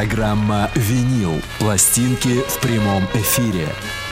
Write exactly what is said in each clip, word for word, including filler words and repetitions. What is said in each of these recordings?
Программа «Винил». Пластинки в прямом эфире.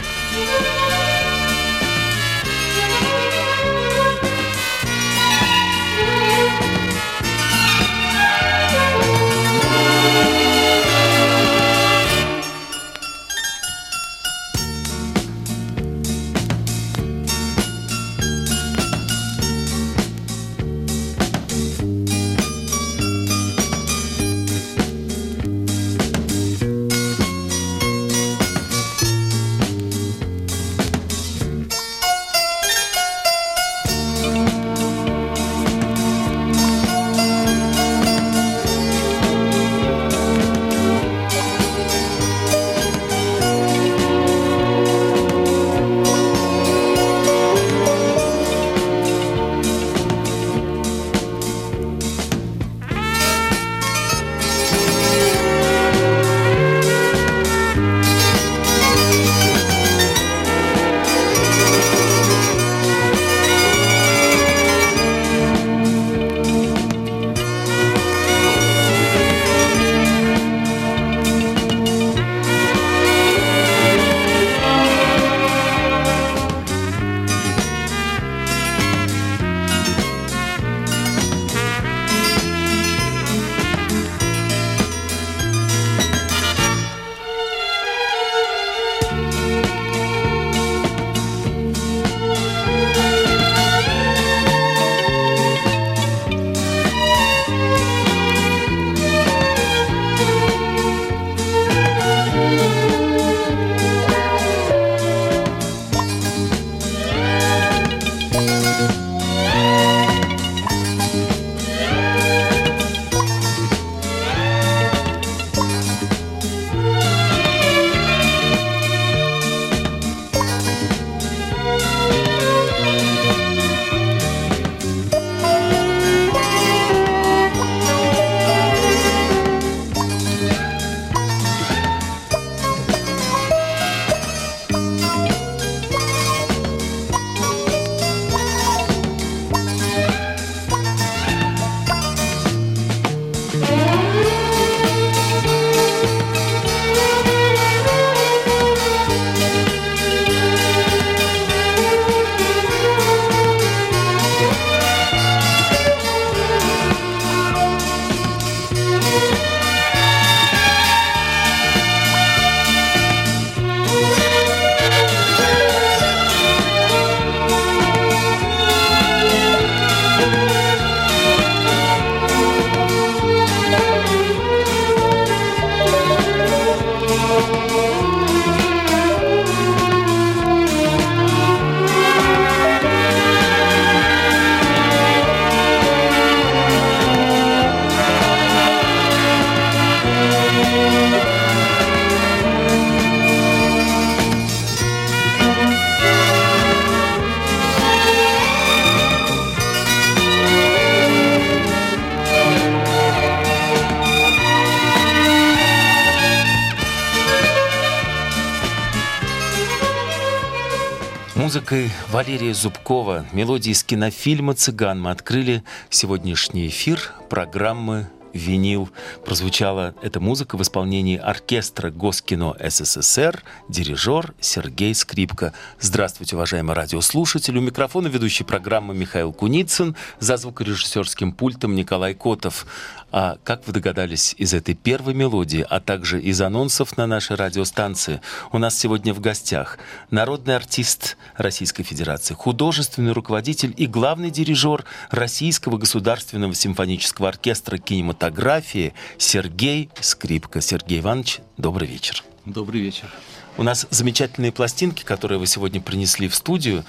Музыкой Валерия Зубкова, мелодии из кинофильма «Цыган» мы открыли сегодняшний эфир программы «Винил». Прозвучала эта музыка в исполнении оркестра Госкино СССР, дирижер Сергей Скрипка. Здравствуйте, уважаемые радиослушатели. У микрофона ведущий программы Михаил Куницын, за звукорежиссерским пультом Николай Котов. А как вы догадались из этой первой мелодии, а также из анонсов на нашей радиостанции, у нас сегодня в гостях народный артист Российской Федерации, художественный руководитель и главный дирижер Российского государственного симфонического оркестра кинематографии Сергей Скрипка. Сергей Иванович, добрый вечер. Добрый вечер. У нас замечательные пластинки, которые вы сегодня принесли в студию,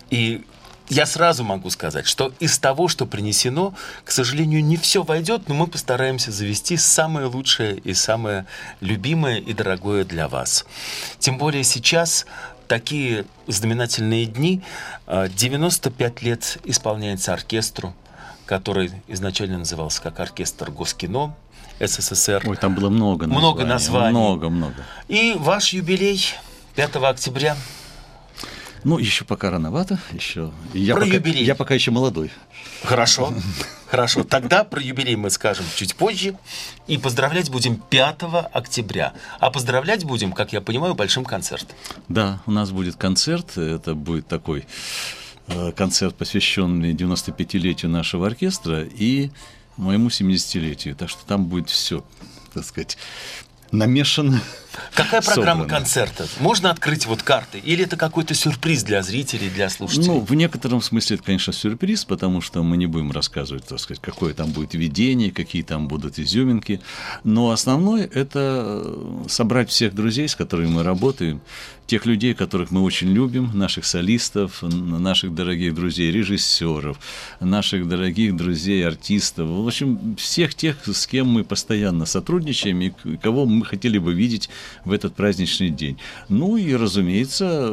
и я сразу могу сказать, что из того, что принесено, к сожалению, не все войдет, но мы постараемся завести самое лучшее и самое любимое и дорогое для вас. Тем более сейчас такие знаменательные дни. девяносто пять лет исполняется оркестру, который изначально назывался как оркестр Госкино СССР. Ой, там было много названий. Много названий. Много, много. И ваш юбилей пятого октября. Ну, еще пока рановато. Еще. Я Про пока, юбилей. Я пока еще молодой. Хорошо, хорошо. Тогда про юбилей мы скажем чуть позже. И поздравлять будем пятого октября. А поздравлять будем, как я понимаю, большим концертом. Да, у нас будет концерт. Это будет такой э, концерт, посвященный девяностопятилетию нашего оркестра и моему семидесятилетию. Так что там будет все, так сказать, намешано. Какая программа собрано. Концерта? Можно открыть вот карты? Или это какой-то сюрприз для зрителей, для слушателей? Ну, в некотором смысле это, конечно, сюрприз, потому что мы не будем рассказывать, так сказать, какое там будет видение, какие там будут изюминки. Но основное – это собрать всех друзей, с которыми мы работаем, тех людей, которых мы очень любим, наших солистов, наших дорогих друзей режиссеров, наших дорогих друзей артистов, в общем, всех тех, с кем мы постоянно сотрудничаем и кого мы хотели бы видеть в этот праздничный день. Ну и, разумеется,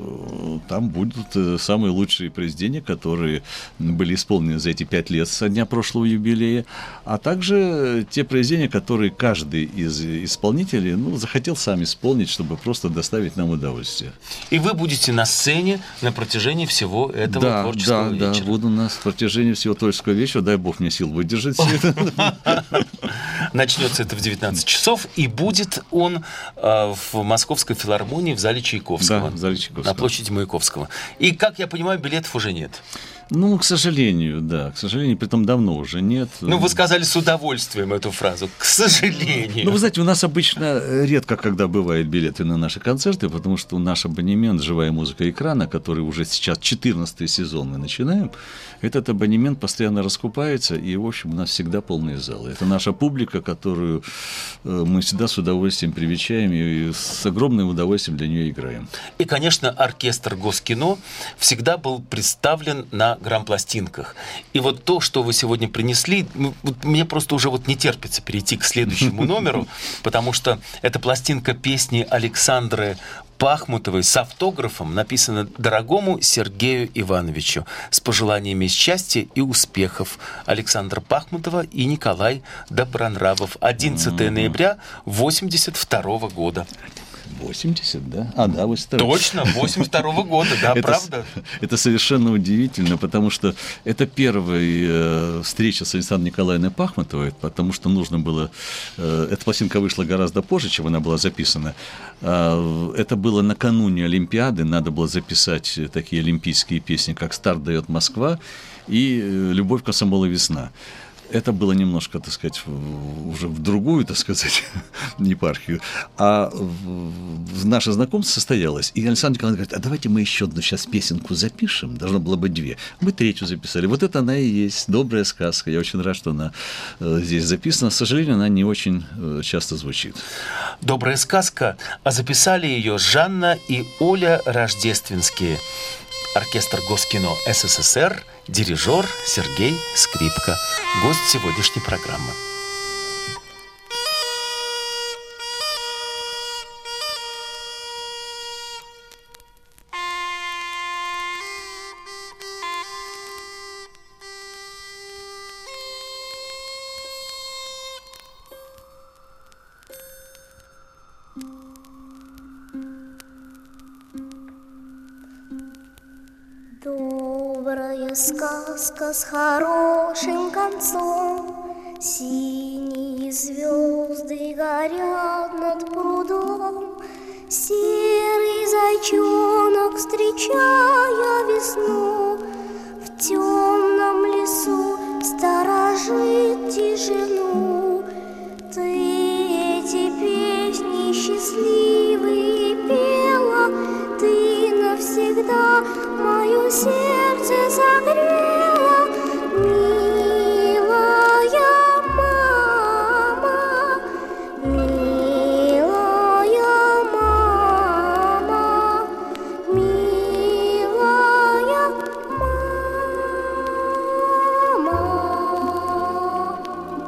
там будут самые лучшие произведения, которые были исполнены за эти пять лет со дня прошлого юбилея, а также те произведения, которые каждый из исполнителей ну, захотел сам исполнить, чтобы просто доставить нам удовольствие. И вы будете на сцене на протяжении всего этого да, творческого да, вечера. Да, буду на протяжении всего творческого вечера. Дай Бог мне сил выдержать все это. Начнется это в девятнадцать часов, и будет он э, в Московской филармонии в зале Чайковского. Да, в зале Чайковского. На площади Маяковского. И, как я понимаю, билетов уже нет. Ну, к сожалению, да. К сожалению, притом давно уже нет. Ну, вы сказали с удовольствием эту фразу. К сожалению. Ну, вы знаете, у нас обычно редко, когда бывают билеты на наши концерты, потому что наш абонемент «Живая музыка экрана», который уже сейчас четырнадцатый сезон мы начинаем, этот абонемент постоянно раскупается, и, в общем, у нас всегда полные залы. Это наша публика, которую мы всегда с удовольствием привечаем и с огромным удовольствием для нее играем. И, конечно, оркестр Госкино всегда был представлен на грампластинках. И вот то, что вы сегодня принесли, вот мне просто уже вот не терпится перейти к следующему номеру, потому что это пластинка песни Александры Пахмутовой с автографом, написано «Дорогому Сергею Ивановичу» с пожеланиями счастья и успехов. Александра Пахмутова и Николай Добронравов. одиннадцатого ноября восемьдесят второго года. восемьдесят, да? А, да, восемьдесят второго. Точно, восемьдесят второго года, да, это, правда? Это совершенно удивительно, потому что это первая э, встреча с Александрой Николаевной Пахмутовой, потому что нужно было... Э, эта пластинка вышла гораздо позже, чем она была записана. Э, это было накануне Олимпиады, надо было записать такие олимпийские песни, как «Старт дает Москва» и «Любовь, комсомол и весна». Это было немножко, так сказать, уже в другую, так сказать, епархию. А наше знакомство состоялось. И Александр Николаевич говорит, а давайте мы еще одну сейчас песенку запишем. Должно было быть две. Мы третью записали. Вот это она и есть. Добрая сказка. Я очень рад, что она здесь записана. К сожалению, она не очень часто звучит. Добрая сказка. А записали ее Жанна и Оля Рождественские. Оркестр Госкино СССР, дирижер Сергей Скрипка. Гость сегодняшней программы. Добрая сказка с хорошим концом, синие звезды горят над прудом, серый зайчонок, встречая весну, в темном лесу сторожит тишину. Ты эти песни счастливые пела, ты навсегда мое сердце согрела, милая мама, милая мама, милая мама.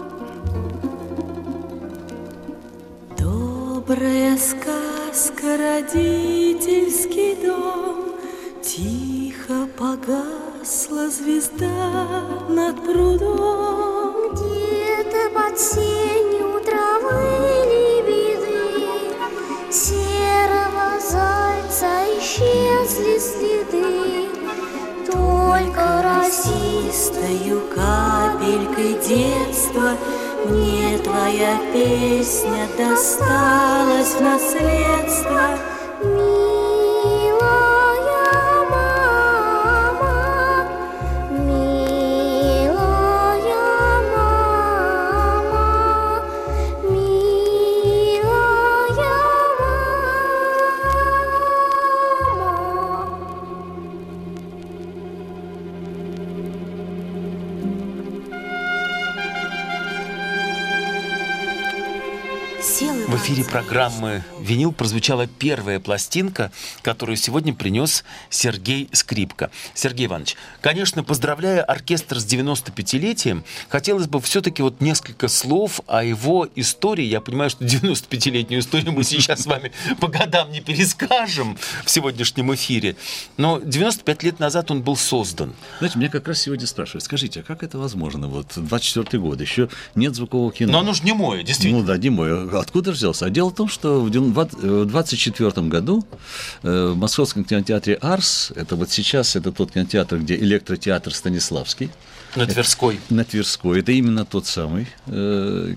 Добрая сказка, родительский дом, тихо погасла звезда над прудом. Где-то под сенью травы лебеды серого зайца исчезли следы, только росистою детства. Мне твоя песня досталась в наследство. Милая мама, милая мама, милая мама. В эфире программы «Винил» прозвучала первая пластинка, которую сегодня принес Сергей Скрипка. Сергей Иванович, конечно, поздравляя оркестр с девяностопятилетием, хотелось бы все-таки вот несколько слов о его истории. Я понимаю, что девяностопятилетнюю историю мы сейчас с вами по годам не перескажем в сегодняшнем эфире, но девяносто пять лет назад он был создан. Знаете, меня как раз сегодня спрашивают, скажите, а как это возможно? Вот двадцать четвёртый год, еще нет звукового кино. Но оно же немое, действительно. Ну да, немое. Откуда взялся? А дело в том, что в двадцать четвёртом году в Московском кинотеатре «Арс», это вот сейчас, это тот кинотеатр, где электротеатр Станиславский. На Тверской. Это, на Тверской. Это именно тот самый э,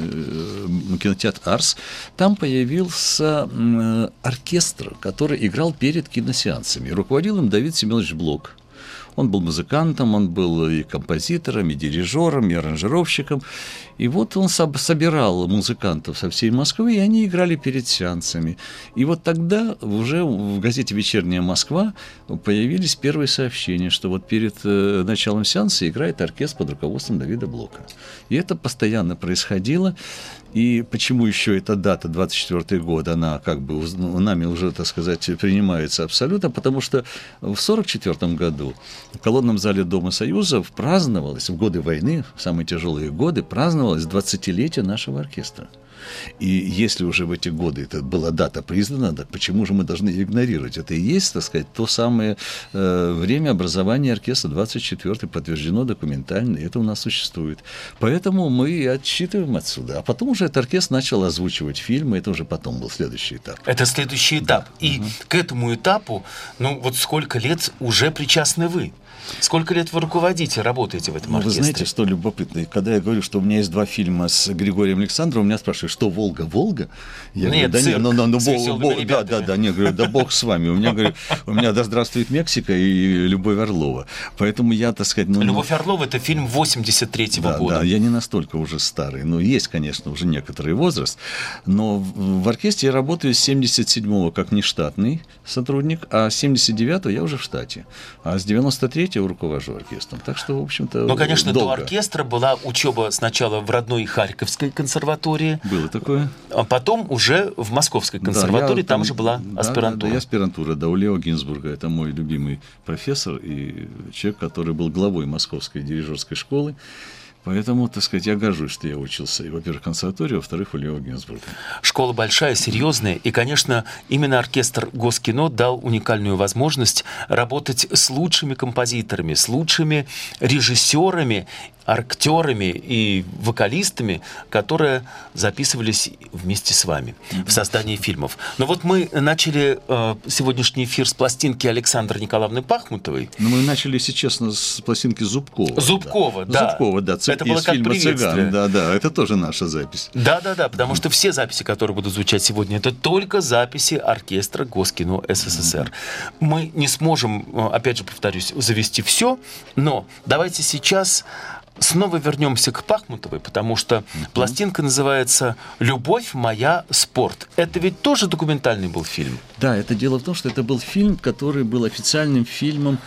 э, кинотеатр «Арс». Там появился э, оркестр, который играл перед киносеансами. Руководил им Давид Семенович Блок. Он был музыкантом, он был и композитором, и дирижером, и аранжировщиком. И вот он соб- собирал музыкантов со всей Москвы, и они играли перед сеансами. И вот тогда уже в газете «Вечерняя Москва» появились первые сообщения, что вот перед э, началом сеанса играет оркестр под руководством Давида Блока. И это постоянно происходило. И почему еще эта дата, двадцать четвёртый год, она как бы нами уже, так сказать, принимается абсолютно, потому что в сорок четвёртом году в колонном зале Дома Союзов праздновалось, в годы войны, в самые тяжелые годы, праздновалось двадцатилетие нашего оркестра. И если уже в эти годы это была дата признана, так почему же мы должны ее игнорировать? Это и есть, так сказать, то самое э, время образования оркестра двадцать четвёртый, подтверждено документально, и это у нас существует. Поэтому мы и отсчитываем отсюда. А потом уже этот оркестр начал озвучивать фильмы, это уже потом был следующий этап. Это следующий этап. Да. И угу. к этому этапу, ну вот сколько лет уже причастны вы? Сколько лет вы руководите, работаете в этом ну, оркестре? Вы знаете, что любопытно? Когда я говорю, что у меня есть два фильма с Григорием Александровым, меня спрашивают, что «Волга, Волга»? Я Нет, говорю, да цирк нет, ну, ну, ну, с бог, бог, да, да, да, не, говорю, да бог с вами. У меня, говорю, у меня «Да здравствует Мексика» и «Любовь Орлова». Поэтому я, так сказать... Ну, «Любовь Орлова» — это фильм восемьдесят третьего да, года. Да, я не настолько уже старый. Ну, есть, конечно, уже некоторый возраст. Но в, в оркестре я работаю с семьдесят седьмого как нештатный сотрудник, а с семьдесят девятого я уже в штате. А с девяносто третьего руковожу оркестром. Так что, в общем-то, Ну, конечно, долго. до оркестра была учеба сначала в родной Харьковской консерватории. Было такое. А потом уже в Московской консерватории, да, там, там же была да, аспирантура. Да, да, я аспирантура, да, у Лео Гинзбурга. Это мой любимый профессор и человек, который был главой Московской дирижерской школы. Поэтому, так сказать, я горжусь, что я учился, и, во-первых, в консерватории, во-вторых, у Лео Гинзбурга. Школа большая, серьезная, и, конечно, именно оркестр Госкино дал уникальную возможность работать с лучшими композиторами, с лучшими режиссерами, актерами и вокалистами, которые записывались вместе с вами в создании фильмов. Но вот мы начали э, сегодняшний эфир с пластинки Александры Николаевны Пахмутовой. Ну, мы начали, если честно, с пластинки Зубкова. Зубкова, да. да. Зубкова, да. Это было как приветствие. Да, да, это тоже наша запись. Да, да, да, потому что все записи, которые будут звучать сегодня, это только записи оркестра Госкино СССР. Мы не сможем, опять же повторюсь, завести все, но давайте сейчас снова вернемся к Пахмутовой, потому что uh-huh. пластинка называется «Любовь моя. Спорт». Это ведь тоже документальный был фильм? Да, это дело в том, что это был фильм, который был официальным фильмом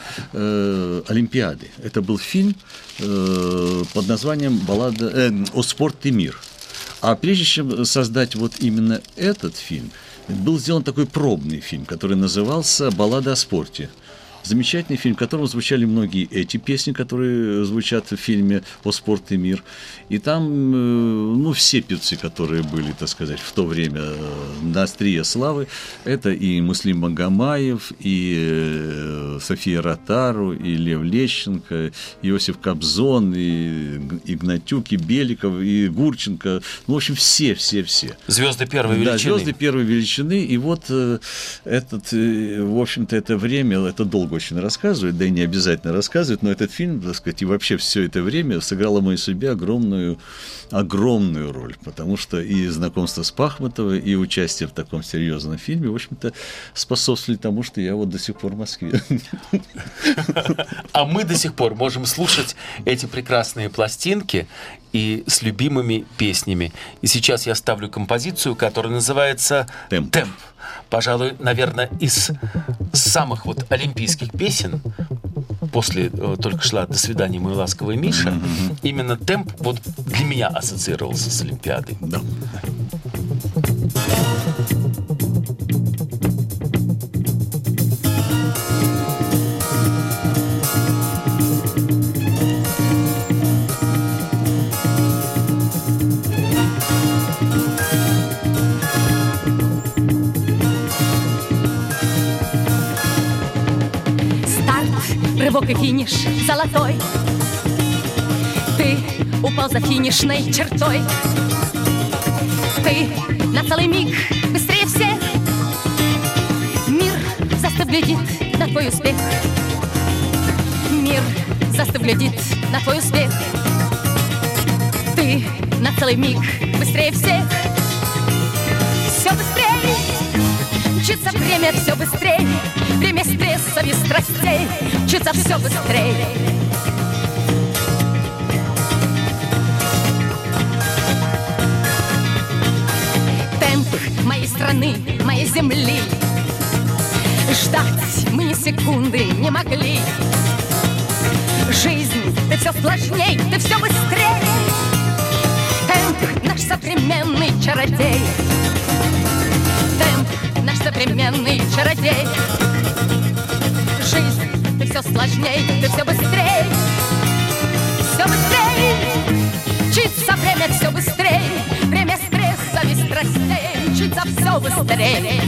э, Олимпиады. Это был фильм э, под названием «Баллада э, о спорт и мир». А прежде чем создать вот именно этот фильм, был сделан такой пробный фильм, который назывался «Баллада о спорте». Замечательный фильм, в котором звучали многие эти песни, которые звучат в фильме «О спорт и мир». И там, ну, все певцы, которые были, так сказать, в то время на острие славы, это и Муслим Магомаев, и София Ротару, и Лев Лещенко, и Иосиф Кобзон, и Игнатюк, и Беликов, и Гурченко. Ну, в общем, все, все, все. Звезды первой величины. Да, звезды первой величины. И вот этот, в общем-то, это время, это долго очень рассказывать, да и не обязательно рассказывать, но этот фильм, так сказать, и вообще все это время сыграло в моей судьбе огромную, огромную роль, потому что и знакомство с Пахмутовой, и участие в таком серьезном фильме, в общем-то, способствовали тому, что я вот до сих пор в Москве. А мы до сих пор можем слушать эти прекрасные пластинки и с любимыми песнями. И сейчас я ставлю композицию, которая называется «Темп». «Темп». Пожалуй, наверное, из самых вот олимпийских песен, после э, только шла «До свидания, мой ласковый Миша», mm-hmm. именно «Темп» вот для меня ассоциировался с Олимпиадой. Да. Рывок и финиш золотой. Ты упал за финишной чертой. Ты на целый миг быстрее всех. Мир застыв глядит на твой успех. Мир застыв глядит на твой успех. Ты на целый миг быстрее всех. Все быстрее мчится время, все быстрее. Время стрессов и страстей мчится все быстрее. Темп моей страны, моей земли. Ждать мы ни секунды не могли. Жизнь, ты все сложней, ты все быстрее. Темп наш современный чародей. Темп наш современный чародей. Жизнь, ты все сложней, ты все быстрей. Все быстрей, мчится время все быстрей. Время стресса и страстей мчится все быстрей.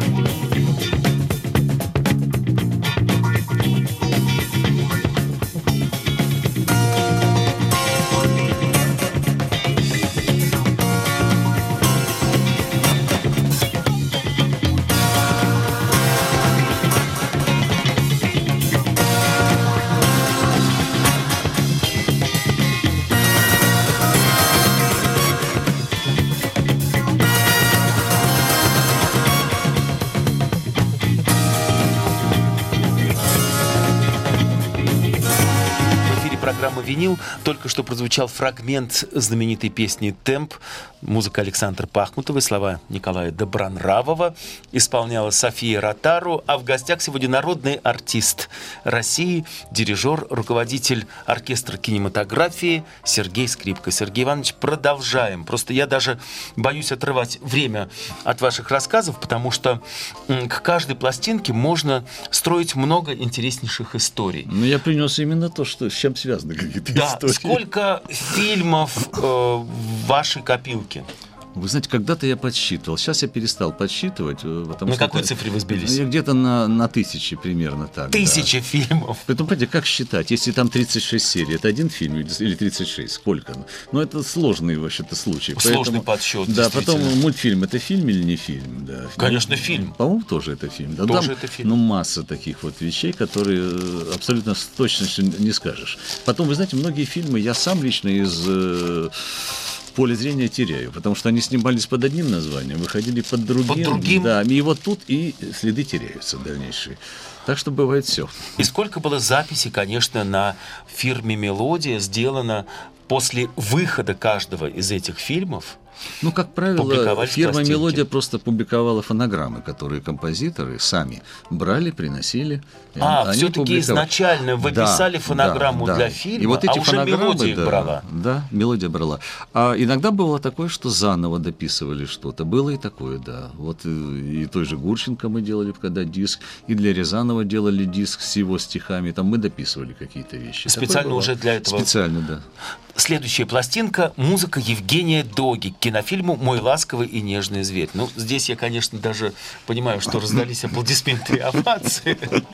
«Винил». Только что прозвучал фрагмент знаменитой песни «Темп». Музыка Александра Пахмутовой, слова Николая Добронравова. Исполняла София Ротару. А в гостях сегодня народный артист России, дирижер, руководитель оркестра кинематографии Сергей Скрипка. Сергей Иванович, продолжаем. Просто я даже боюсь отрывать время от ваших рассказов, потому что к каждой пластинке можно строить много интереснейших историй. Но я принес именно то, что, с чем связаны какие-то да, истории. Сколько фильмов э, в вашей копилке? Вы знаете, когда-то я подсчитывал. Сейчас я перестал подсчитывать. Потому на что какой это... цифре вы сбились? Я где-то на, на тысячи примерно так. Тысячи да. фильмов. Поэтому, понимаете, как считать? Если там тридцать шесть серий, это один фильм или тридцать шесть? Сколько? Ну, это сложный вообще-то случай. Сложный Поэтому... подсчет. Да, потом мультфильм — это фильм или не фильм? Да. Конечно, фильм. По-моему, тоже это фильм. Да. Тоже там, это фильм. Ну, масса таких вот вещей, которые абсолютно с точностью не скажешь. Потом, вы знаете, многие фильмы я сам лично из... поле зрения теряю, потому что они снимались под одним названием, выходили под другим. Под другим. Да, и вот тут и следы теряются дальнейшие. Так что бывает все. И сколько было записей, конечно, на фирме «Мелодия» сделано после выхода каждого из этих фильмов. Ну, как правило, фирма «Мелодия» просто публиковала фонограммы, которые композиторы сами брали, приносили. А, все-таки изначально выписали да, фонограмму да, для да. фильма, и вот эти а уже «Мелодия» их да, брала. Да, «Мелодия» брала. А иногда было такое, что заново дописывали что-то. Было и такое, да. Вот и, и той же Гурченко мы делали, когда диск, и для Рязанова делали диск с его стихами. Там мы дописывали какие-то вещи. Специально уже для этого? Специально, да. Следующая пластинка — музыка Евгения Доги к кинофильму «Мой ласковый и нежный зверь». Ну, здесь я, конечно, даже понимаю, что раздались аплодисменты и овации.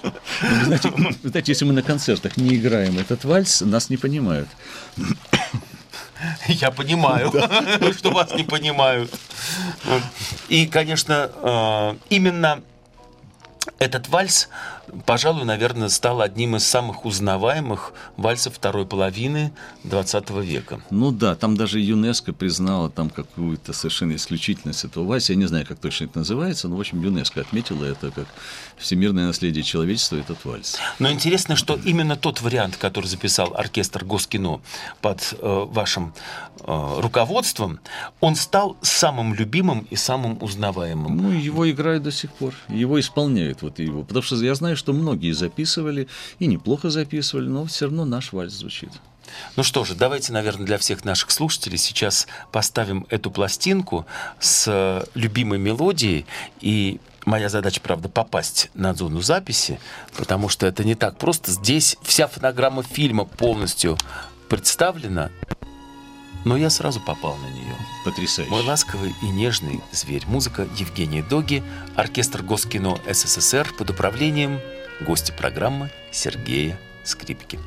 Вы знаете, вы знаете, если мы на концертах не играем этот вальс, нас не понимают. Я понимаю, да. Что вас не понимают. И, конечно, именно этот вальс пожалуй, наверное, стал одним из самых узнаваемых вальсов второй половины двадцатого века. Ну да, там даже ЮНЕСКО признала там какую-то совершенно исключительность этого вальса. Я не знаю, как точно это называется, но, в общем, ЮНЕСКО отметила это как всемирное наследие человечества, этот вальс. Но интересно, что именно тот вариант, который записал оркестр Госкино под э, вашим э, руководством, он стал самым любимым и самым узнаваемым. Ну, его играют до сих пор, его исполняют вот его. Потому что я знаю, что многие записывали, и неплохо записывали, но все равно наш вальс звучит. Ну что же, давайте, наверное, для всех наших слушателей сейчас поставим эту пластинку с любимой мелодией. И моя задача, правда, попасть на зону записи, потому что это не так просто. Здесь вся фонограмма фильма полностью представлена, но я сразу попал на нее. Потрясающе. Мой ласковый и нежный зверь. Музыка Евгения Доги, оркестр Госкино СССР под управлением гостя программы Сергея Скрипки.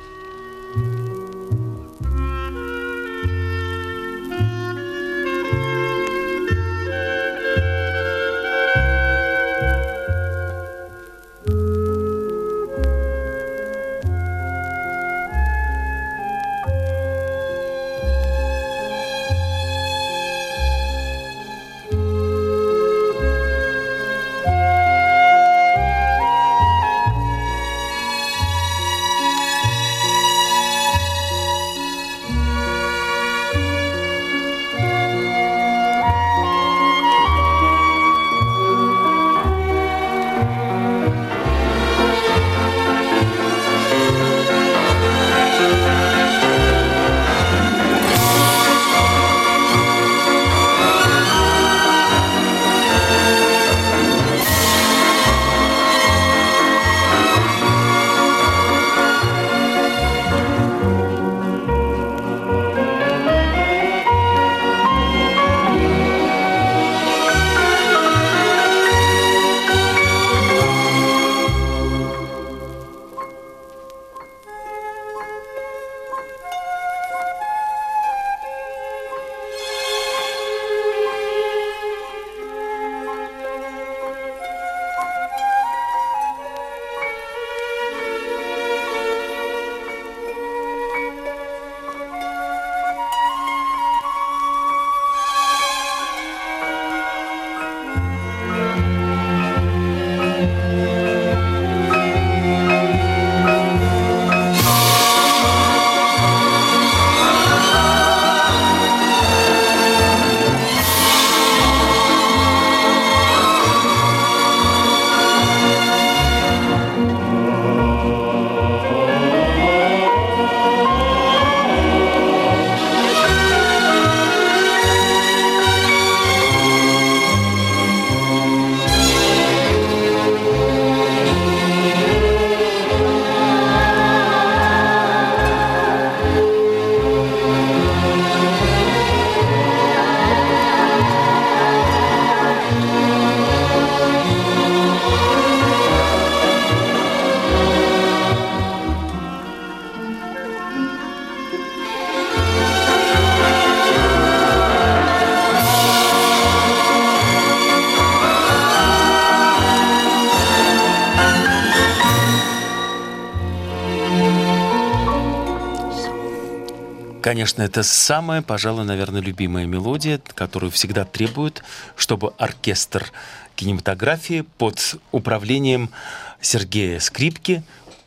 Конечно, это самая, пожалуй, наверное, любимая мелодия, которую всегда требуют, чтобы оркестр кинематографии под управлением Сергея Скрипки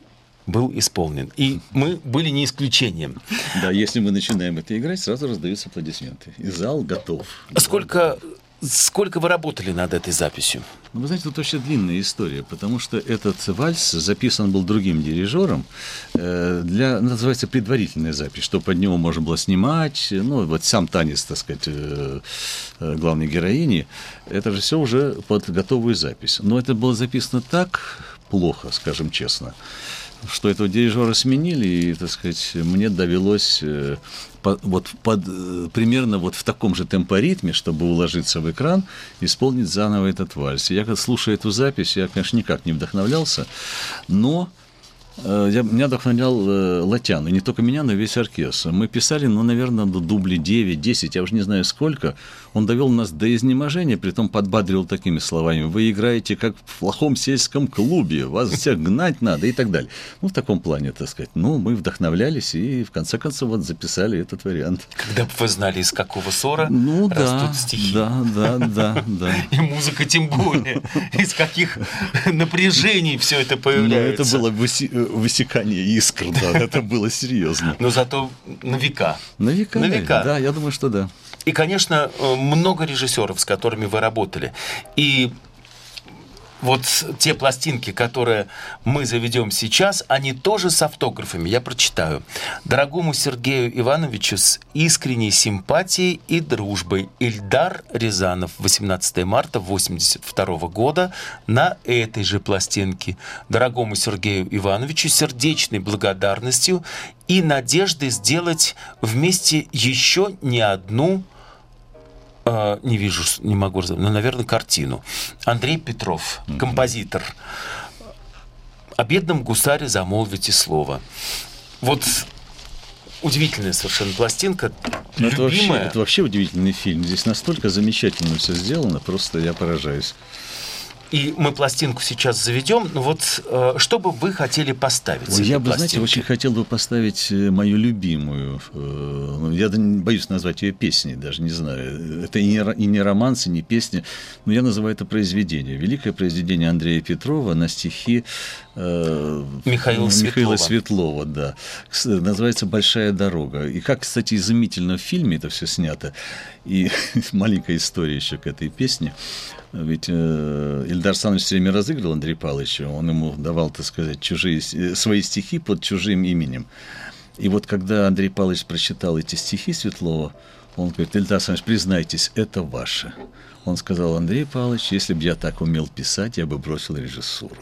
был исполнен. И мы были не исключением. Да, если мы начинаем это играть, сразу раздаются аплодисменты. И зал готов. Сколько, сколько вы работали над этой записью? Ну, вы знаете, тут очень длинная история, потому что этот вальс записан был другим дирижером э, для, называется, предварительная запись, что под него можно было снимать, ну, вот сам танец, так сказать, э, э, главной героини, это же все уже под готовую запись. Но это было записано так плохо, скажем честно, что этого дирижера сменили, и, так сказать, мне довелось э, по, вот под, э, примерно вот в таком же темпоритме, чтобы уложиться в экран, исполнить заново этот вальс. И я, когда слушаю эту запись, я, конечно, никак не вдохновлялся, но Э, Я, меня вдохновлял э, Латян, и не только меня, но и весь оркестр. Мы писали, ну, наверное, до дублей девять-десять, я уже не знаю сколько. Он довел нас до изнеможения, притом подбадривал такими словами: вы играете как в плохом сельском клубе, вас всех гнать надо и так далее. Ну, в таком плане, так сказать. Ну, мы вдохновлялись и, в конце концов, вот записали этот вариант. Когда бы вы знали, из какого ссора Ну, растут да, стихи. да, да, да, да. И музыка тем более. Из каких напряжений все это Но появляется. это было выси- высекание искр, да, это было серьезно. Но зато на века. На века, На века. да, я думаю, что да. И, конечно, много режиссеров, с которыми вы работали. И вот те пластинки, которые мы заведем сейчас, они тоже с автографами. Я прочитаю. Дорогому Сергею Ивановичу с искренней симпатией и дружбой. Ильдар Рязанов. восемнадцатого марта восемьдесят второго года на этой же пластинке. Дорогому Сергею Ивановичу сердечной благодарностью и надеждой сделать вместе еще не одну, Uh, не вижу, не могу разобрать, но, наверное, картину. Андрей Петров, mm-hmm. композитор. О бедном гусаре замолвите слово. Вот удивительная совершенно пластинка, Ну, это вообще, любимая. это вообще удивительный фильм. Здесь настолько замечательно все сделано, просто я поражаюсь. И мы пластинку сейчас заведем. Ну вот, э, что бы вы хотели поставить? с Ой, этой я бы, знаете, пластинки? очень хотел бы поставить э, мою любимую. э, ну, Я да не боюсь назвать ее песней, даже не знаю. Это и не, ро- и не романс, и не песня, но я называю это произведение. Великое произведение Андрея Петрова на стихи э, Михаила Михаила Светлова. Светлова, да. Кс- Называется «Большая дорога». И как, кстати, изумительно в фильме это все снято. И маленькая история еще к этой песне. Ведь э, Ильдар Александрович все время разыгрывал Андрея Павловича, он ему давал, так сказать, чужие, э, свои стихи под чужим именем. И вот когда Андрей Павлович прочитал эти стихи Светлова, он говорит: Ильдар Александрович, признайтесь, это ваше. Он сказал: Андрей Павлович, если бы я так умел писать, я бы бросил режиссуру.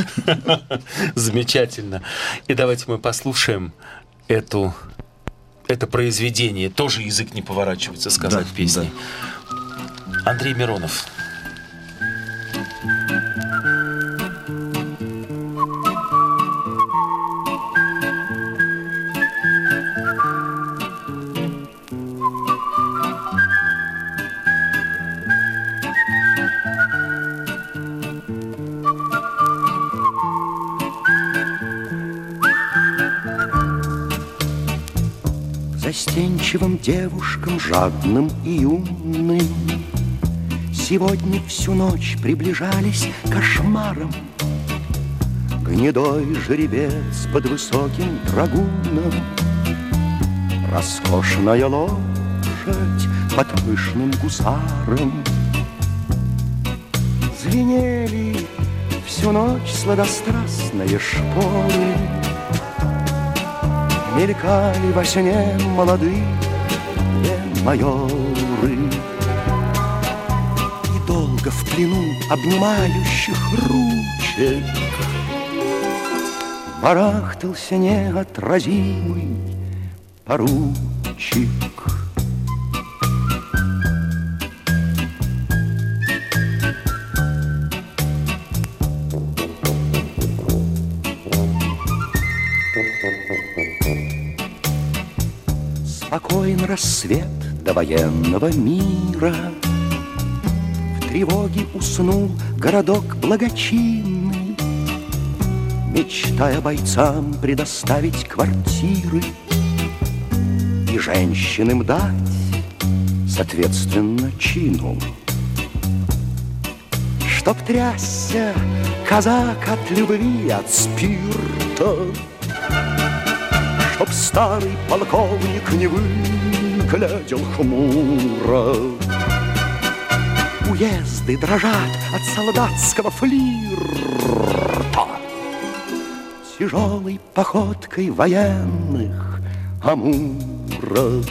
Замечательно. И давайте мы послушаем эту, это произведение. Тоже язык не поворачивается сказать Да, песни. Андрей Миронов. Застенчивым девушкам, жадным и умным, сегодня всю ночь приближались кошмаром. Гнедой жеребец под высоким драгуном, роскошная лошадь под пышным гусаром. Звенели всю ночь сладострастные шпоры, мелькали во сне молодые майоры. И долго в плену обнимающих ручек барахтался неотразимый поручик. Спокоен рассвет до военного мира, в тревоге уснул городок благочинный, мечтая бойцам предоставить квартиры и женщинам дать соответственно чину. Чтоб трясся казак от любви, от спирта, чтоб старый полковник не выглядел хмуро. Уезды дрожат от солдатского флирта, тяжелой походкой военных амуров.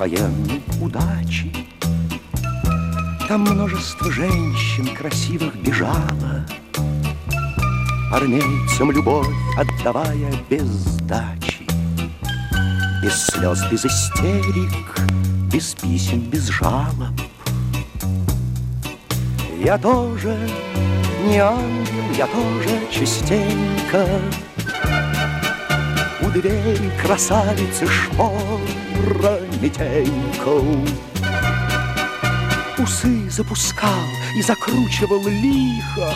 военной удачи. Там множество женщин красивых бежало, армейцам любовь отдавая без сдачи. Без слез, без истерик, без писем, без жалоб. Я тоже не ангел, я тоже частенько у двери красавицы шпора метенько. Усы запускал и закручивал лихо,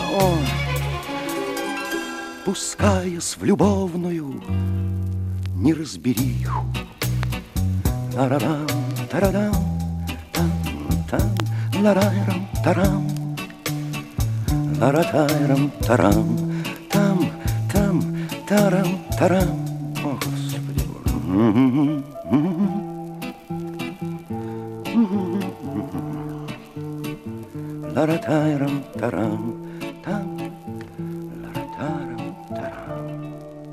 пускаясь в любовную неразбериху. Тарарам, тарадам, там, там, ларайрам, тарам, ларатайрам, тарам, там, там, тарам, тарам. О, Господи Боже. Ларатайрам, тарам, там, ларатайрам, тарам.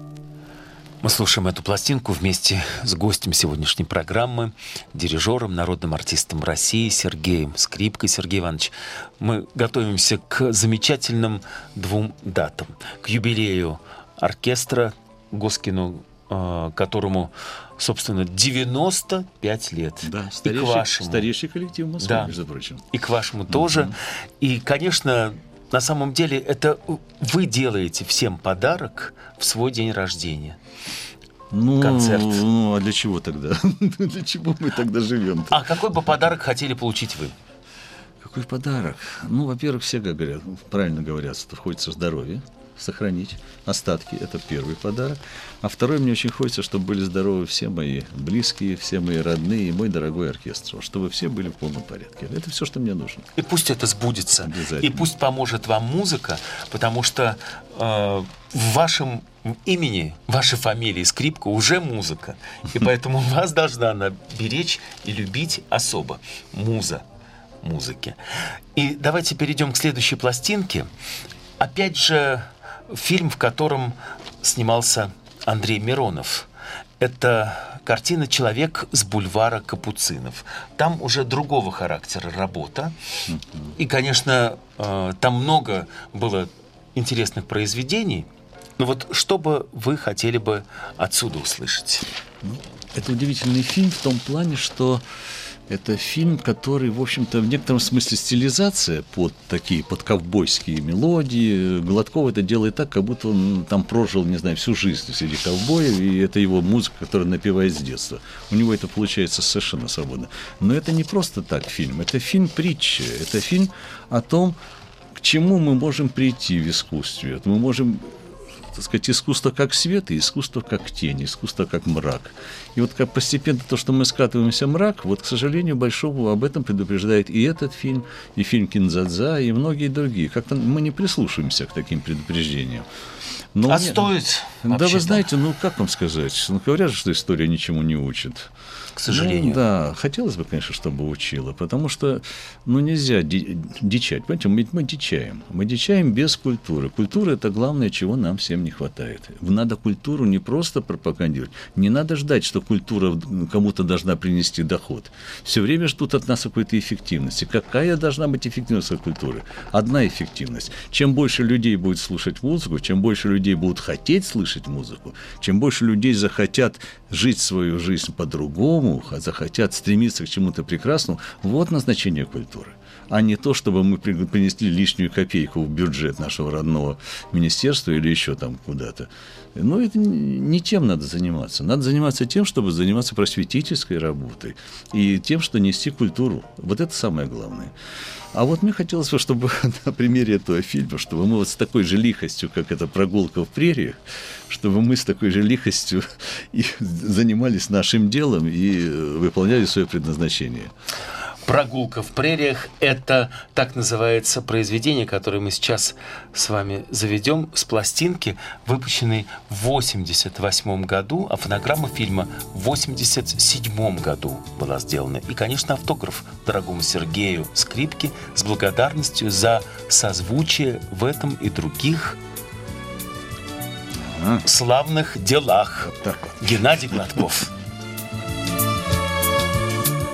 Мы слушаем эту пластинку вместе с гостем сегодняшней программы, дирижером, народным артистом России Сергеем Скрипкой. Сергей Иванович, мы готовимся к замечательным двум датам. К юбилею оркестра Госкину, которому, собственно, девяносто пять лет. Да, и старейший, к вашему, старейший коллектив Москвы, да, между прочим. И к вашему тоже. Mm-hmm. И, конечно, на самом деле это вы делаете всем подарок в свой день рождения. Ну, концерт. Ну, а для чего тогда? Для чего мы тогда живем? А какой бы подарок хотели получить вы? Какой подарок? Ну, во-первых, все говорят, правильно говорят, что хочется здоровье сохранить, остатки, это первый подарок. А второй, мне очень хочется, чтобы были здоровы все мои близкие, все мои родные и мой дорогой оркестр, чтобы все были в полном порядке. Это все, что мне нужно. И пусть это сбудется. И пусть поможет вам музыка, потому что э, в вашем имени, вашей фамилии Скрипка уже музыка. И поэтому вас должна она беречь и любить особо. Муза музыки. И давайте перейдем к следующей пластинке. Опять же, фильм, в котором снимался Андрей Миронов. Это картина «Человек с бульвара Капуцинов». Там уже другого характера работа. И, конечно, там много было интересных произведений. Но вот что бы вы хотели бы отсюда услышать? Это удивительный фильм в том плане, что это фильм, который, в общем-то, в некотором смысле стилизация под такие, под ковбойские мелодии. Гладков это делает так, как будто он там прожил, не знаю, всю жизнь среди ковбоев, и это его музыка, которая напевает с детства. У него это получается совершенно свободно. Но это не просто так фильм, это фильм-притча, это фильм о том, к чему мы можем прийти в искусстве. Мы можем, так сказать, искусство как свет и искусство как тень, искусство как мрак. И вот как постепенно то, что мы скатываемся в мрак, вот, к сожалению, большого об этом предупреждает и этот фильм, и фильм «Кинзадза», и многие другие. Как-то мы не прислушиваемся к таким предупреждениям. Но а мне... стоит? Да, вы знаете, ну как вам сказать? Ну, говорят же, что история ничему не учит. К сожалению. Ну, да, хотелось бы, конечно, чтобы учила, потому что, ну, нельзя ди- дичать. Понимаете, мы, мы дичаем. Мы дичаем без культуры. Культура – это главное, чего нам всем не хватает. Надо культуру не просто пропагандировать. Не надо ждать, что культура кому-то должна принести доход. Все время ждут от нас какой-то эффективности. Какая должна быть эффективность от культуры? Одна эффективность. Чем больше людей будет слушать музыку, чем больше людей будут хотеть слышать музыку, чем больше людей захотят жить свою жизнь по-другому, захотят стремиться к чему-то прекрасному, вот назначение культуры. А не то, чтобы мы принесли лишнюю копейку в бюджет нашего родного министерства или еще там куда-то. Но это не тем надо заниматься. Надо заниматься тем, чтобы заниматься просветительской работой и тем, что нести культуру. Вот это самое главное. А вот мне хотелось бы, чтобы на примере этого фильма, чтобы мы вот с такой же лихостью, как эта прогулка в прериях, чтобы мы с такой же лихостью и занимались нашим делом и выполняли свое предназначение. «Прогулка в прериях» — это так называется произведение, которое мы сейчас с вами заведем с пластинки, выпущенной в восемьдесят восьмом году, а фонограмма фильма в восемьдесят седьмом году была сделана. И, конечно, автограф дорогому Сергею Скрипке с благодарностью за созвучие в этом и других ага. славных делах. Вот так вот. Геннадий Гладков.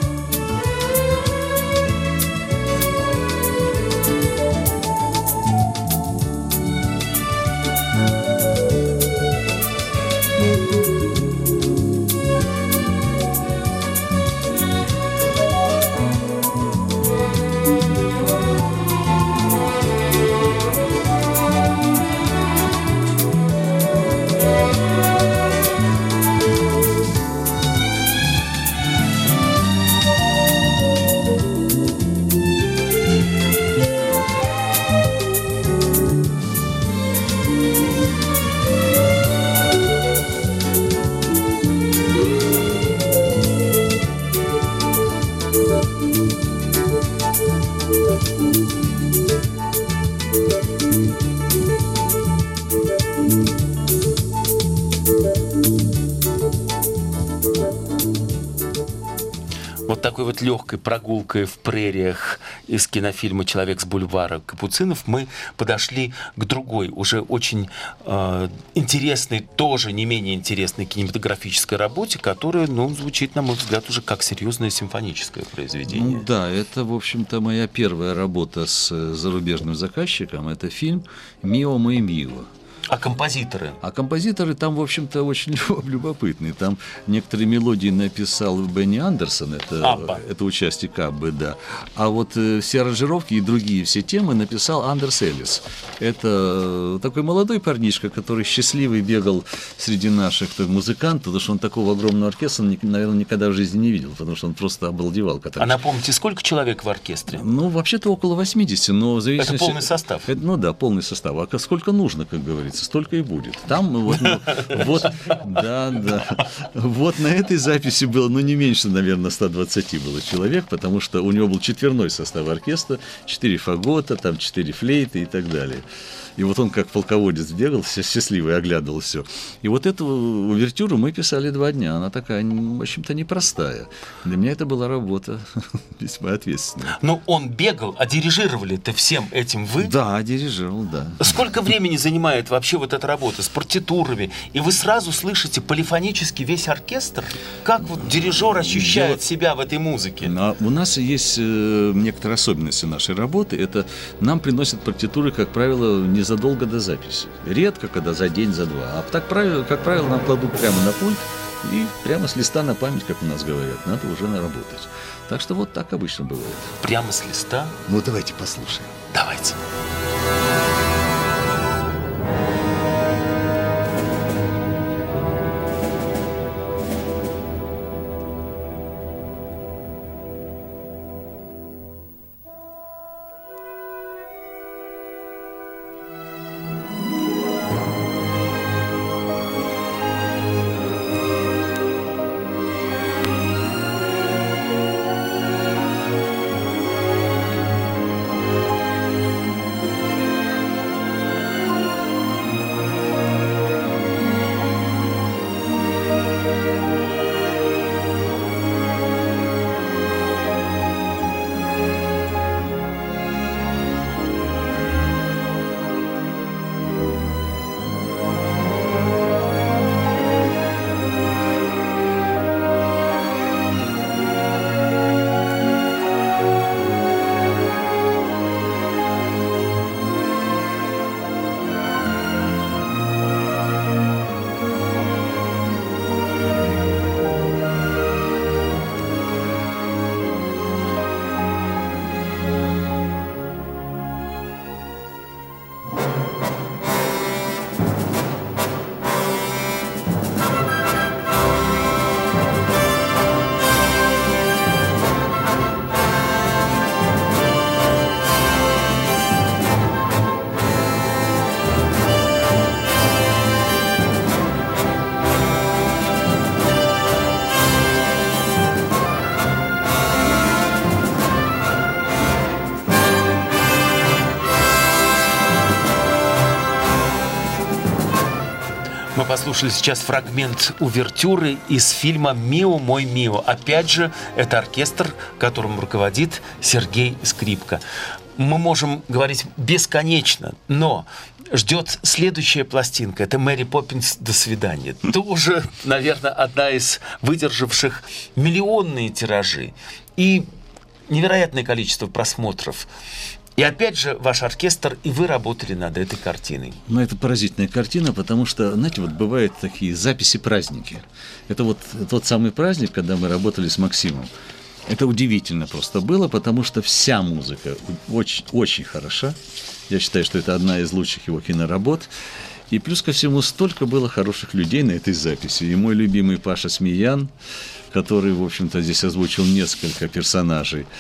Вот такой вот легкой прогулкой в прериях из кинофильма «Человек с бульвара Капуцинов» мы подошли к другой, уже очень э, интересной, тоже не менее интересной кинематографической работе, которая, ну, звучит, на мой взгляд, уже как серьезное симфоническое произведение. Ну, да, это, в общем-то, моя первая работа с зарубежным заказчиком. Это фильм «Мио мой Мио». А композиторы? А композиторы там, в общем-то, очень любопытные. Там некоторые мелодии написал Бенни Андерсон, это, это участник Аббы, да. А вот э, все аранжировки и другие все темы написал Андерс Эллис. Это такой молодой парнишка, который счастливый бегал среди наших так, музыкантов, потому что он такого огромного оркестра, наверное, никогда в жизни не видел, потому что он просто обалдевал. А напомните, сколько человек в оркестре? Ну, вообще-то около восьмидесяти, но в зависимости... Это полный состав? Это, ну да, полный состав. А сколько нужно, как говорится, столько и будет. Там вот, ну, вот, да, да. Вот на этой записи было, ну, не меньше, наверное, ста двадцати было человек, потому что у него был четверной состав оркестра, четыре фагота, там четыре флейты и так далее. И вот он как полководец бегал, счастливый, оглядывал все. И вот эту увертюру мы писали два дня. Она такая, в общем-то, непростая. Для меня это была работа весьма ответственная. Но он бегал, а дирижировали-то всем этим вы? Да, дирижировал, да. Сколько времени занимает вообще вот эта работа с партитурами? И вы сразу слышите полифонически весь оркестр? Как вот дирижер ощущает Дело... себя в этой музыке? А у нас есть э, некоторые особенности нашей работы. Это нам приносят партитуры, как правило, незадолго до записи. Редко, когда за день, за два. А так, как правило, нам кладут прямо на пульт и прямо с листа на память, как у нас говорят. Надо уже наработать. Так что вот так обычно бывает. Прямо с листа? Ну, давайте послушаем. Давайте. Мы послушали сейчас фрагмент увертюры из фильма «Мио мой Мио». Опять же, это оркестр, которым руководит Сергей Скрипка. Мы можем говорить бесконечно, но ждет следующая пластинка. Это «Мэри Поппинс. До свидания». Тоже, наверное, одна из выдержавших миллионные тиражи и невероятное количество просмотров. И опять же, ваш оркестр, и вы работали над этой картиной. Ну, это поразительная картина, потому что, знаете, вот бывают такие записи-праздники. Это вот тот самый праздник, когда мы работали с Максимом. Это удивительно просто было, потому что вся музыка очень, очень хороша. Я считаю, что это одна из лучших его киноработ. И плюс ко всему, столько было хороших людей на этой записи. И мой любимый Паша Смеян, который, в общем-то, здесь озвучил несколько персонажей.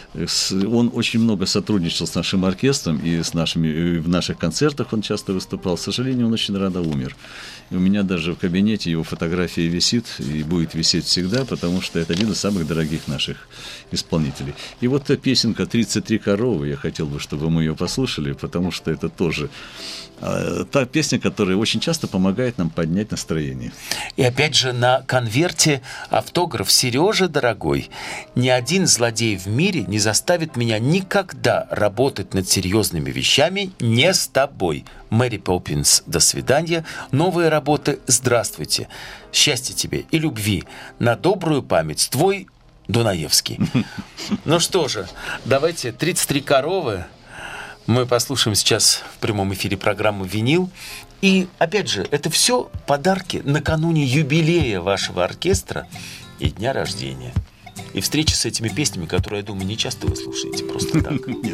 Он очень много сотрудничал с нашим оркестром и с нашими, и в наших концертах он часто выступал. К сожалению, он очень рано умер. И у меня даже в кабинете его фотография висит и будет висеть всегда, потому что это один из самых дорогих наших исполнителей. И вот та песенка «тридцать три коровы», я хотел бы, чтобы мы ее послушали, потому что это тоже э, та песня, которая очень часто помогает нам поднять настроение. И опять же на конверте автограф: «Сережа, дорогой, ни один злодей в мире не заставит меня никогда работать над серьезными вещами не с тобой. Мэри Поппинс, до свидания. Новые работы, здравствуйте. Счастья тебе и любви. На добрую память. Твой Дунаевский». Ну что же, давайте «тридцать три коровы» мы послушаем сейчас в прямом эфире программы «Винил». И, опять же, это все подарки накануне юбилея вашего оркестра и дня рождения. И встречи с этими песнями, которые, я думаю, не часто вы слушаете просто так. Нет.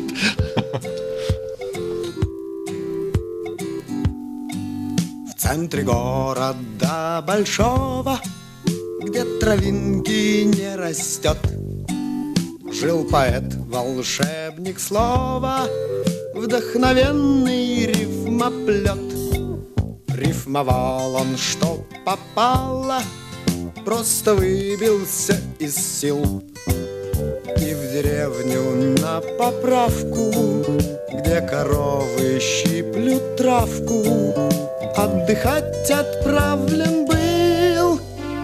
В центре города большого, где травинки не растет, жил поэт, волшебник слова, вдохновенный рифмоплет. Рифмовал он, что попало, просто выбился из сил. И в деревню на поправку, где коровы щиплют травку, отдыхать отправлен был.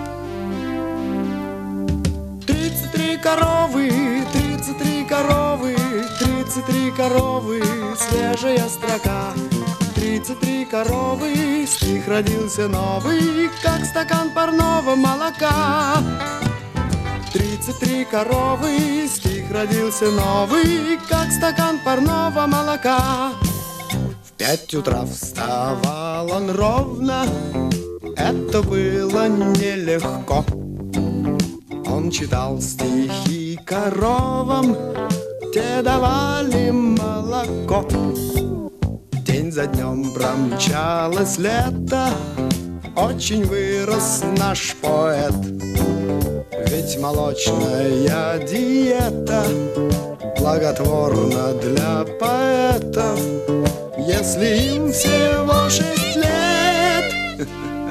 Тридцать три коровы, тридцать три коровы, тридцать три коровы, свежая строка. Тридцать три коровы, стих родился новый, как стакан парного молока. Тридцать три коровы, стих родился новый, как стакан парного молока. В пять утра вставал он ровно, это было нелегко. Он читал стихи коровам, те давали молоко. День за днем промчалось лето, очень вырос наш поэт. Ведь молочная диета благотворна для поэтов, если им всего шесть лет.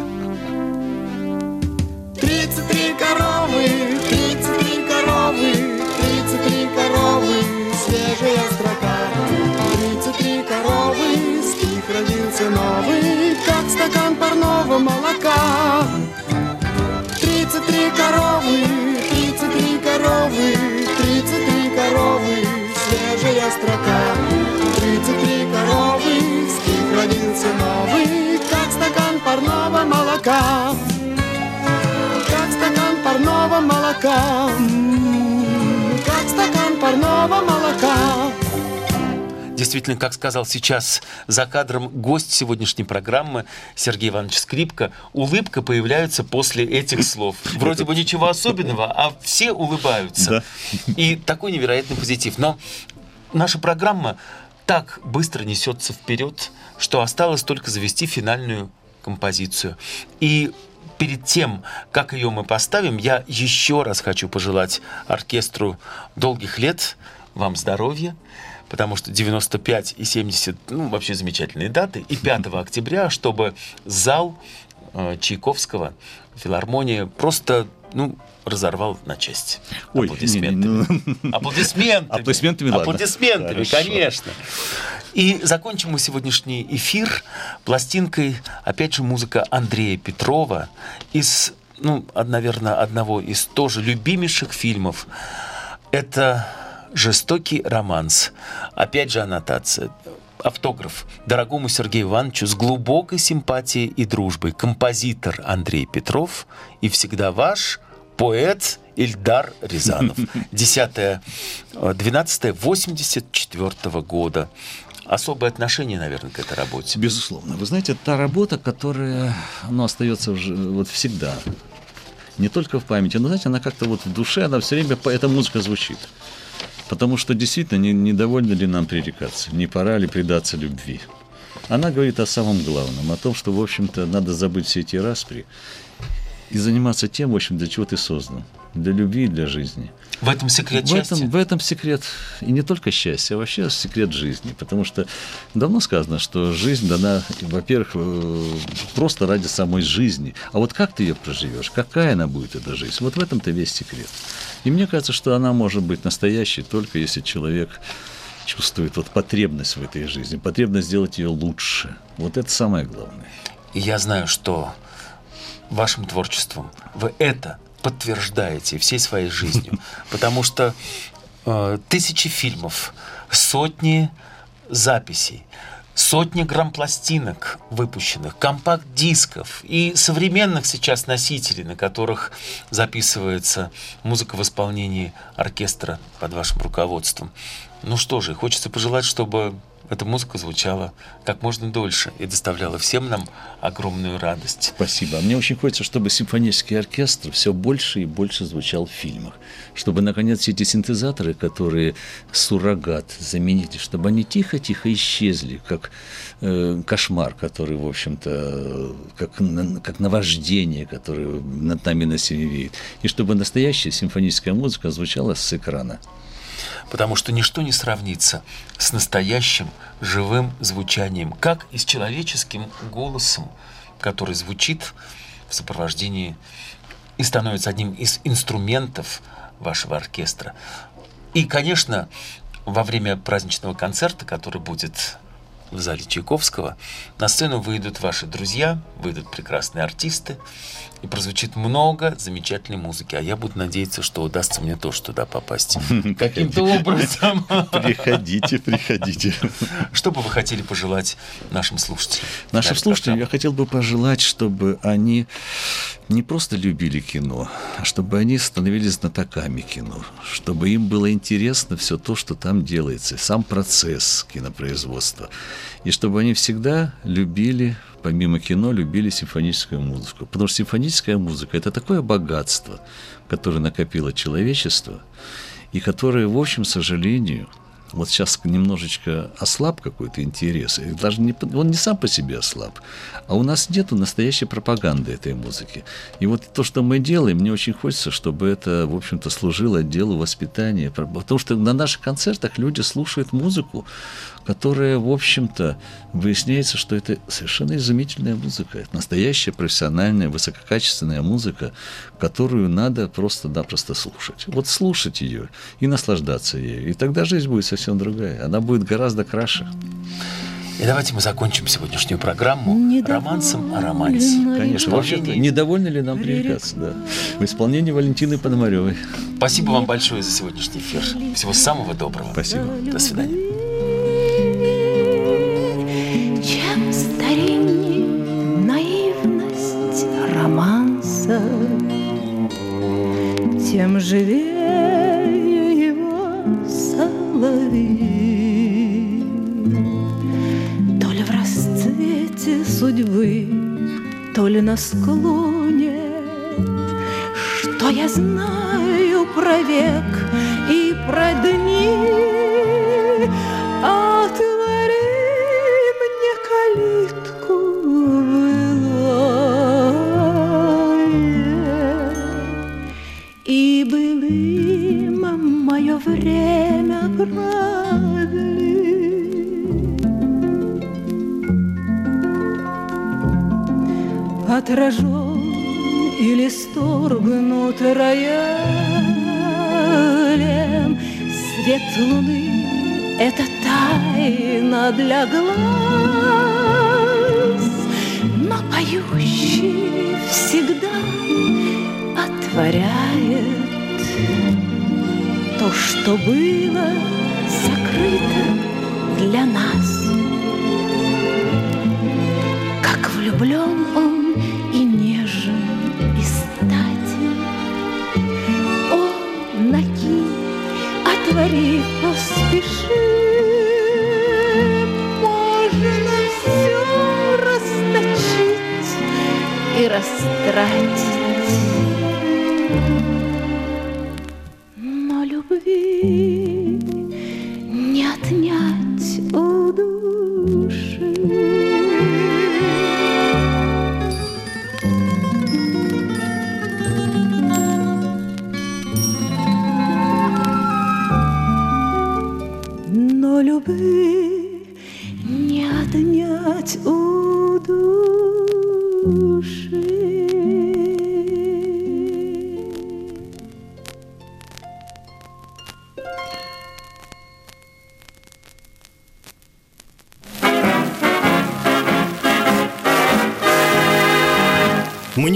Тридцать три коровы, тридцать три коровы, тридцать три коровы, свежая строка. Тридцать три коровы, стих родился новый, как стакан парного молока. Тридцать три коровы, тридцать три коровы, тридцать три коровы, свежая строка. Тридцать три коровы, стих родился новый, как стакан парного молока. Как стакан парного молока, как стакан парного молока. Действительно, как сказал сейчас за кадром гость сегодняшней программы Сергей Иванович Скрипка, улыбка появляется после этих слов. Вроде бы ничего особенного, а все улыбаются. Да. И такой невероятный позитив. Но наша программа так быстро несется вперед, что осталось только завести финальную композицию. И перед тем, как ее мы поставим, я еще раз хочу пожелать оркестру долгих лет, вам здоровья, потому что девяносто пять и семьдесят, ну, вообще замечательные даты, и пятого октября, чтобы зал э, Чайковского, филармония, просто, ну, разорвал на части. Ой, аплодисментами. Не, не, ну... Аплодисментами. Аплодисментами, ладно. Аплодисментами, Хорошо. конечно. И закончим мы сегодняшний эфир пластинкой, опять же, музыка Андрея Петрова из, ну, наверное, одного из тоже любимейших фильмов. Это «Жестокий романс». Опять же аннотация. Автограф: дорогому Сергею Ивановичу с глубокой симпатией и дружбой. Композитор Андрей Петров и всегда ваш поэт Ильдар Рязанов. десятое двенадцатое восемьдесят четвёртого года. Особое отношение, наверное, к этой работе. Безусловно. Вы знаете, та работа, которая, ну, остается уже вот всегда. Не только в памяти, но, знаете, она как-то вот в душе, она все время, эта музыка звучит. Потому что действительно, не, не довольно ли нам пререкаться, не пора ли предаться любви. Она говорит о самом главном, о том, что, в общем-то, надо забыть все эти распри и заниматься тем, в общем, для чего ты создан. для любви и для жизни. В этом секрет В счастья? этом, в этом секрет, и не только счастья, а вообще секрет жизни. Потому что давно сказано, что жизнь дана, во-первых, э, просто ради самой жизни. А вот как ты ее проживешь, какая она будет, эта жизнь, вот в этом-то весь секрет. И мне кажется, что она может быть настоящей только если человек чувствует вот потребность в этой жизни, потребность сделать ее лучше. Вот это самое главное. И я знаю, что вашим творчеством вы это подтверждаете всей своей жизнью, потому что э, тысячи фильмов, сотни записей, сотни грампластинок выпущенных, компакт-дисков и современных сейчас носителей, на которых записывается музыка в исполнении оркестра под вашим руководством. Ну что же, хочется пожелать, чтобы эта музыка звучала как можно дольше и доставляла всем нам огромную радость. Спасибо. А мне очень хочется, чтобы симфонический оркестр все больше и больше звучал в фильмах. Чтобы, наконец, все эти синтезаторы, которые суррогат, заменители, чтобы они тихо-тихо исчезли, как э, кошмар, который, в общем-то, как, как наваждение, которое над нами на себе веет. И чтобы настоящая симфоническая музыка звучала с экрана. Потому что ничто не сравнится с настоящим живым звучанием, как и с человеческим голосом, который звучит в сопровождении и становится одним из инструментов вашего оркестра. И, конечно, во время праздничного концерта, который будет в зале Чайковского, на сцену выйдут ваши друзья, выйдут прекрасные артисты, и прозвучит много замечательной музыки. А я буду надеяться, что удастся мне тоже туда попасть. Каким-то образом. Приходите, приходите. Что бы вы хотели пожелать нашим слушателям? Нашим слушателям я хотел бы пожелать, чтобы они не просто любили кино, а чтобы они становились знатоками кино, чтобы им было интересно все то, что там делается, сам процесс кинопроизводства. И чтобы они всегда любили, помимо кино, любили симфоническую музыку. Потому что симфоническая музыка – это такое богатство, которое накопило человечество, и которое, в общем, к сожалению, вот сейчас немножечко ослаб какой-то интерес, и даже не, он не сам по себе ослаб, а у нас нету настоящей пропаганды этой музыки. И вот то, что мы делаем, мне очень хочется, чтобы это, в общем-то, служило делу воспитания, потому что на наших концертах люди слушают музыку, которая, в общем-то, выясняется, что это совершенно изумительная музыка, это настоящая профессиональная, высококачественная музыка, которую надо просто-напросто слушать. Вот слушать ее и наслаждаться ею, и тогда жизнь будет совсем другая, она будет гораздо краше. И давайте мы закончим сегодняшнюю программу романсом о романсе. Конечно, вообще-то, недовольны ли нам привлекаться, да. В исполнении Валентины Пономаревой. Спасибо вам большое за сегодняшний эфир. Всего самого доброго. Спасибо. До свидания. Чем старинней наивность романса, тем живее его соловей. То ли в расцвете судьбы, то ли на склоне, что я знаю про век и про дни. Отвори мне калитку былое, и былым мое время продли. Отражен или сторгнут роялем свет луны. Это тайна для глаз, но поющий всегда отворяет то, что было закрыто для нас. Как влюблен он и нежен, и статен. О, накинь, отвори, поспеши. Можно все расточить и растратить, но любви не отнять у души. бы не отнять у души.